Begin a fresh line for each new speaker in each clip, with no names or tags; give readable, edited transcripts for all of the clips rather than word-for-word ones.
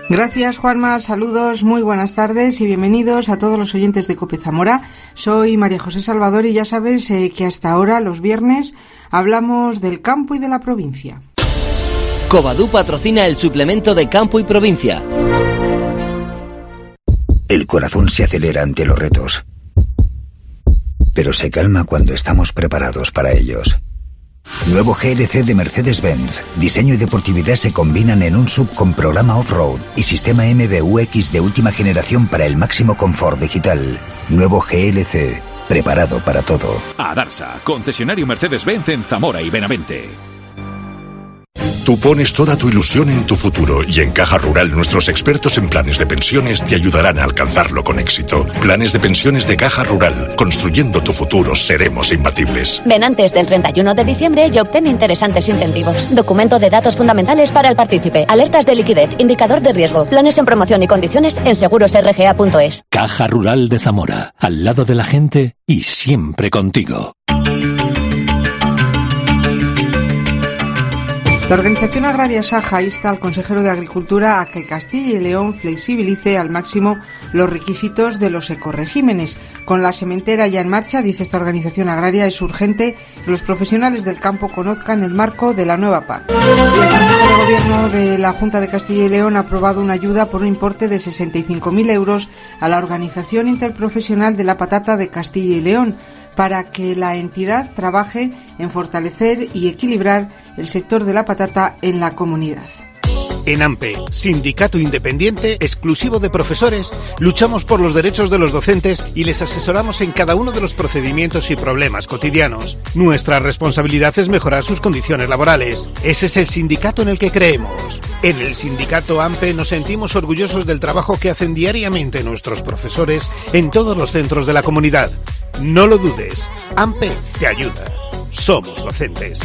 Gracias, Juanma. Saludos, muy buenas tardes y bienvenidos a todos los oyentes de COPE Zamora. Soy María José Salvador y ya sabes que hasta ahora, los viernes, hablamos del campo y de la provincia.
Covadú patrocina el suplemento de Campo y Provincia.
El corazón se acelera ante los retos, pero se calma cuando estamos preparados para ellos. Nuevo GLC de Mercedes-Benz. Diseño y deportividad se combinan en un SUV con programa off-road y sistema MBUX de última generación para el máximo confort digital. Nuevo GLC, preparado para todo.
Adarsa, concesionario Mercedes-Benz en Zamora y Benavente.
Tú pones toda tu ilusión en tu futuro y en Caja Rural nuestros expertos en planes de pensiones te ayudarán a alcanzarlo con éxito. Planes de pensiones de Caja Rural. Construyendo tu futuro seremos imbatibles.
Ven antes del 31 de diciembre y obtén interesantes incentivos. Documento de datos fundamentales para el partícipe. Alertas de liquidez. Indicador de riesgo. Planes en promoción y condiciones en segurosrga.es.
Caja Rural de Zamora. Al lado de la gente y siempre contigo.
La Organización Agraria Saja insta al consejero de Agricultura a que Castilla y León flexibilice al máximo los requisitos de los ecoregímenes. Con la sementera ya en marcha, dice esta organización agraria, es urgente que los profesionales del campo conozcan el marco de la nueva PAC. Y el Consejo de Gobierno de la Junta de Castilla y León ha aprobado una ayuda por un importe de 65.000 euros a la Organización Interprofesional de la Patata de Castilla y León, para que la entidad trabaje en fortalecer y equilibrar el sector de la patata en la comunidad.
En AMPE, sindicato independiente exclusivo de profesores, luchamos por los derechos de los docentes y les asesoramos en cada uno de los procedimientos y problemas cotidianos. Nuestra responsabilidad es mejorar sus condiciones laborales. Ese es el sindicato en el que creemos. En el sindicato AMPE nos sentimos orgullosos del trabajo que hacen diariamente nuestros profesores en todos los centros de la comunidad. No lo dudes, AMPE te ayuda. Somos docentes.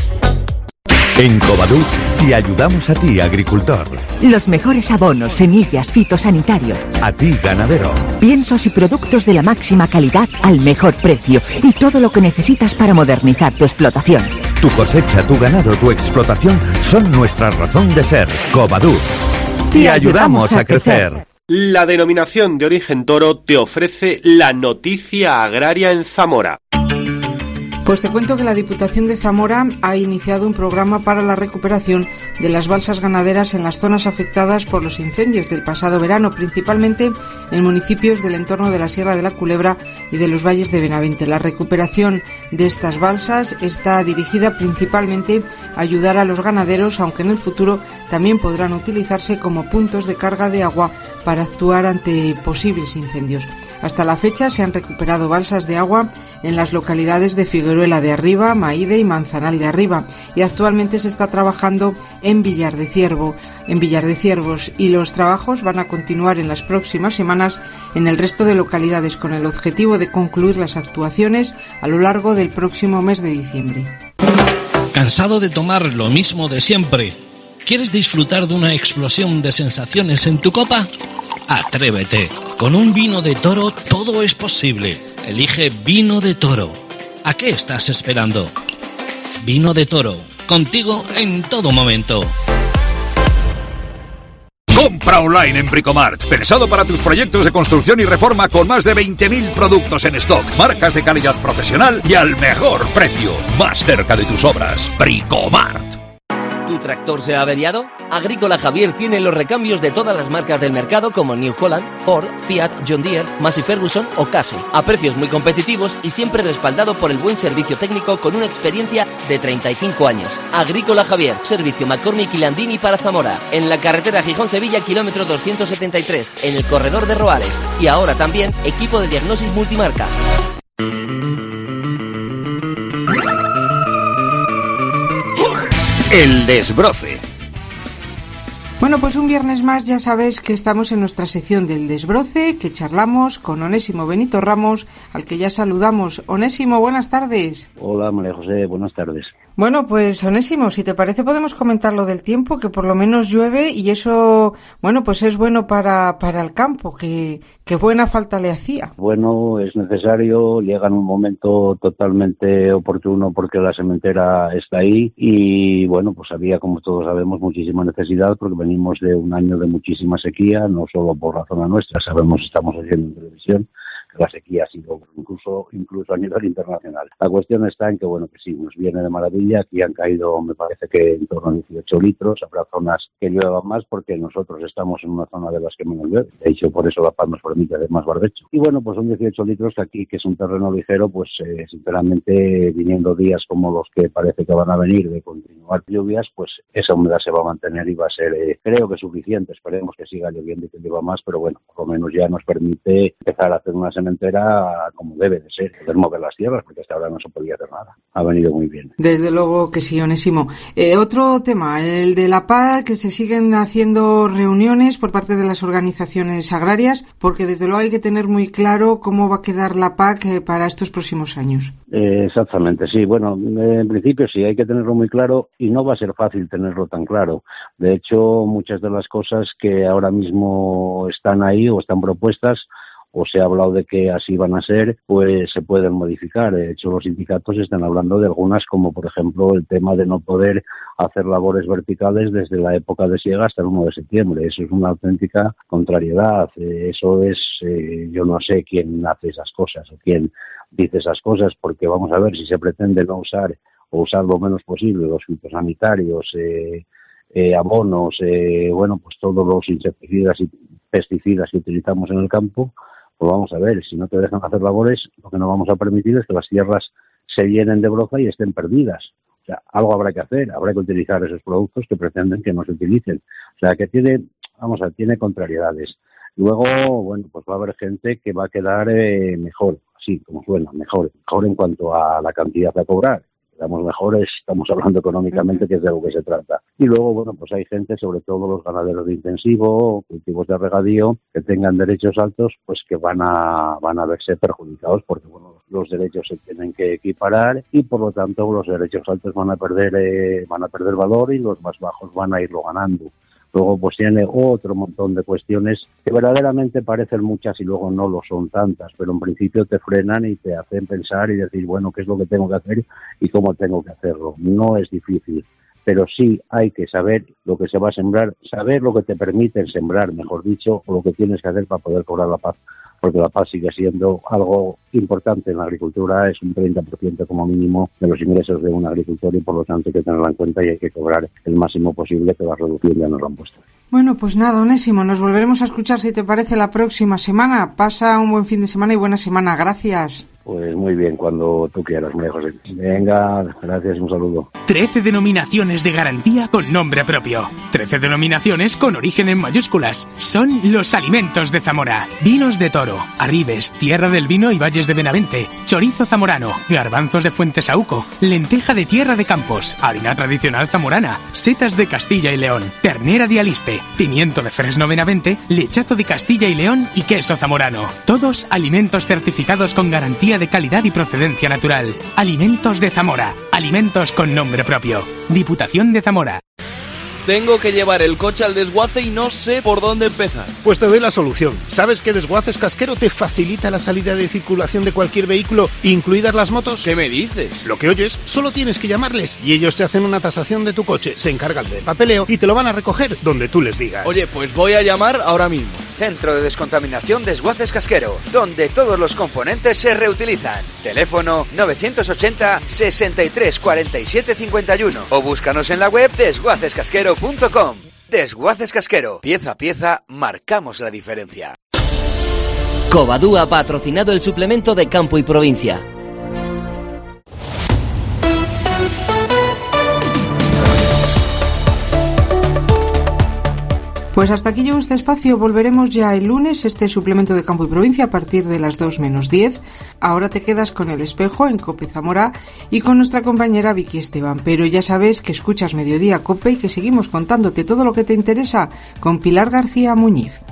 En Covadú te ayudamos a ti, agricultor.
Los mejores abonos, semillas, fitosanitarios.
A ti, ganadero.
Piensos y productos de la máxima calidad al mejor precio. Y todo lo que necesitas para modernizar tu explotación.
Tu cosecha, tu ganado, tu explotación son nuestra razón de ser. Covadú. Te ayudamos a crecer.
La denominación de origen toro te ofrece la noticia agraria en Zamora.
Pues te cuento que la Diputación de Zamora ha iniciado un programa para la recuperación de las balsas ganaderas en las zonas afectadas por los incendios del pasado verano, principalmente en municipios del entorno de la Sierra de la Culebra y de los valles de Benavente. La recuperación de estas balsas está dirigida principalmente a ayudar a los ganaderos, aunque en el futuro también podrán utilizarse como puntos de carga de agua para actuar ante posibles incendios. Hasta la fecha se han recuperado balsas de agua en las localidades de Figueruela de Arriba, Maíde y Manzanal de Arriba, y actualmente se está trabajando en Villar de Ciervos, y los trabajos van a continuar en las próximas semanas en el resto de localidades con el objetivo de concluir las actuaciones a lo largo del próximo mes de diciembre.
¿Cansado de tomar lo mismo de siempre? ¿Quieres disfrutar de una explosión de sensaciones en tu copa? Atrévete. Con un vino de toro todo es posible. Elige Vino de Toro. ¿A qué estás esperando? Vino de Toro. Contigo en todo momento.
Compra online en Bricomart. Pensado para tus proyectos de construcción y reforma con más de 20.000 productos en stock. Marcas de calidad profesional y al mejor precio. Más cerca de tus obras. Bricomart.
¿Tu tractor se ha averiado? Agrícola Javier tiene los recambios de todas las marcas del mercado como New Holland, Ford, Fiat, John Deere, Massey Ferguson o Case, a precios muy competitivos y siempre respaldado por el buen servicio técnico con una experiencia de 35 años. Agrícola Javier, servicio McCormick y Landini para Zamora, en la carretera Gijón-Sevilla, kilómetro 273, en el corredor de Roales, y ahora también equipo de diagnosis multimarca.
El desbroce.
Bueno, pues un viernes más ya sabes que estamos en nuestra sección del desbroce, que charlamos con Onésimo Benito Ramos, al que ya saludamos. Onésimo, buenas tardes.
Hola, María José, buenas tardes.
Bueno, pues Onésimo, si te parece podemos comentar lo del tiempo, que por lo menos llueve y eso, bueno, pues es bueno para el campo, que buena falta le hacía.
Bueno, es necesario, llega en un momento totalmente oportuno porque la sementera está ahí y bueno, pues había, como todos sabemos, muchísima necesidad porque venimos de un año de muchísima sequía, no solo por la zona nuestra, estamos oyendo en televisión que la sequía ha sido incluso a nivel internacional. La cuestión está en que, bueno, que sí, nos viene de maravilla. Aquí han caído, me parece que en torno a 18 litros. Habrá zonas que lluevan más porque nosotros estamos en una zona de las que menos llueve. De hecho, por eso La Paz nos permite hacer más barbecho. Y bueno, pues son 18 litros aquí, que es un terreno ligero, pues sinceramente, viniendo días como los que parece que van a venir de continuar lluvias, pues esa humedad se va a mantener y va a ser, creo que suficiente. Esperemos que siga lloviendo y que llueva más, pero bueno, por lo menos ya nos permite empezar a hacer una sementera como debe de ser, poder mover las tierras, porque hasta ahora no se podía hacer nada. Ha venido muy bien.
Desde luego que sí, Onésimo. Otro tema, el de la PAC, que se siguen haciendo reuniones por parte de las organizaciones agrarias, porque desde luego hay que tener muy claro cómo va a quedar la PAC para estos próximos años.
Exactamente, sí. Bueno, en principio sí, hay que tenerlo muy claro y no va a ser fácil tenerlo tan claro. De hecho, muchas de las cosas que ahora mismo están ahí o están propuestas o se ha hablado de que así van a ser, pues se pueden modificar. De hecho, los sindicatos están hablando de algunas, como por ejemplo el tema de no poder hacer labores verticales desde la época de siega hasta el 1 de septiembre. Eso es una auténtica contrariedad. Eso es, yo no sé quién hace esas cosas o quién dice esas cosas, porque vamos a ver, si se pretende no usar o usar lo menos posible los fitosanitarios, abonos, bueno, pues todos los insecticidas y pesticidas que utilizamos en el campo, pues vamos a ver, si no te dejan hacer labores, lo que no vamos a permitir es que las tierras se llenen de broza y estén perdidas. O sea, algo habrá que hacer, habrá que utilizar esos productos que pretenden que no se utilicen. O sea, que tiene contrariedades. Luego, bueno, pues va a haber gente que va a quedar mejor, así como suena, mejor en cuanto a la cantidad a cobrar. Quedamos mejores, estamos hablando económicamente, que es de lo que se trata. Y luego, bueno, pues hay gente, sobre todo los ganaderos de intensivo, cultivos de regadío, que tengan derechos altos, pues que van a verse perjudicados, porque bueno, los derechos se tienen que equiparar y por lo tanto los derechos altos van a perder valor y los más bajos van a irlo ganando. Luego pues tiene otro montón de cuestiones que verdaderamente parecen muchas y luego no lo son tantas, pero en principio te frenan y te hacen pensar y decir, bueno, qué es lo que tengo que hacer y cómo tengo que hacerlo. No es difícil, pero sí hay que saber lo que se va a sembrar, saber lo que te permiten sembrar, mejor dicho, o lo que tienes que hacer para poder cobrar la paz, porque la paz sigue siendo algo importante en la agricultura, es un 30% como mínimo de los ingresos de un agricultor y por lo tanto hay que tenerla en cuenta y hay que cobrar el máximo posible, que la reducción ya nos lo han puesto.
Bueno, pues nada, Onésimo, nos volveremos a escuchar, si te parece, la próxima semana. Pasa un buen fin de semana y buena semana. Gracias.
Pues muy bien, cuando tú quieras, María José. Venga, gracias y un saludo.
13 denominaciones de garantía con nombre propio. 13 denominaciones con origen en mayúsculas. Son los alimentos de Zamora. Vinos de Toro, Arribes, Tierra del Vino y Valles de Benavente, chorizo zamorano, garbanzos de Fuentesauco, lenteja de Tierra de Campos, harina tradicional zamorana, setas de Castilla y León, ternera de Aliste, pimiento de Fresno Benavente, lechazo de Castilla y León y queso zamorano. Todos alimentos certificados con garantía de calidad y procedencia natural. Alimentos de Zamora. Alimentos con nombre propio. Diputación de Zamora.
Tengo que llevar el coche al desguace y no sé por dónde empezar.
Pues te doy la solución. ¿Sabes que Desguaces Casquero te facilita la salida de circulación de cualquier vehículo, incluidas las motos?
¿Qué me dices?
Lo que oyes, solo tienes que llamarles y ellos te hacen una tasación de tu coche, se encargan del papeleo y te lo van a recoger donde tú les digas.
Oye, pues voy a llamar ahora mismo.
Centro de Descontaminación Desguaces Casquero, donde todos los componentes se reutilizan. Teléfono 980 63 47 51 o búscanos en la web desguacescasquero.com. Desguaces Casquero, pieza a pieza marcamos la diferencia.
Covadú ha patrocinado el suplemento de Campo y Provincia.
Pues hasta aquí llegó este espacio. Volveremos ya el lunes, este suplemento de Campo y Provincia, a partir de las 2:10. Ahora te quedas con El Espejo en COPE Zamora y con nuestra compañera Vicky Esteban. Pero ya sabes que escuchas Mediodía COPE y que seguimos contándote todo lo que te interesa con Pilar García Muñiz.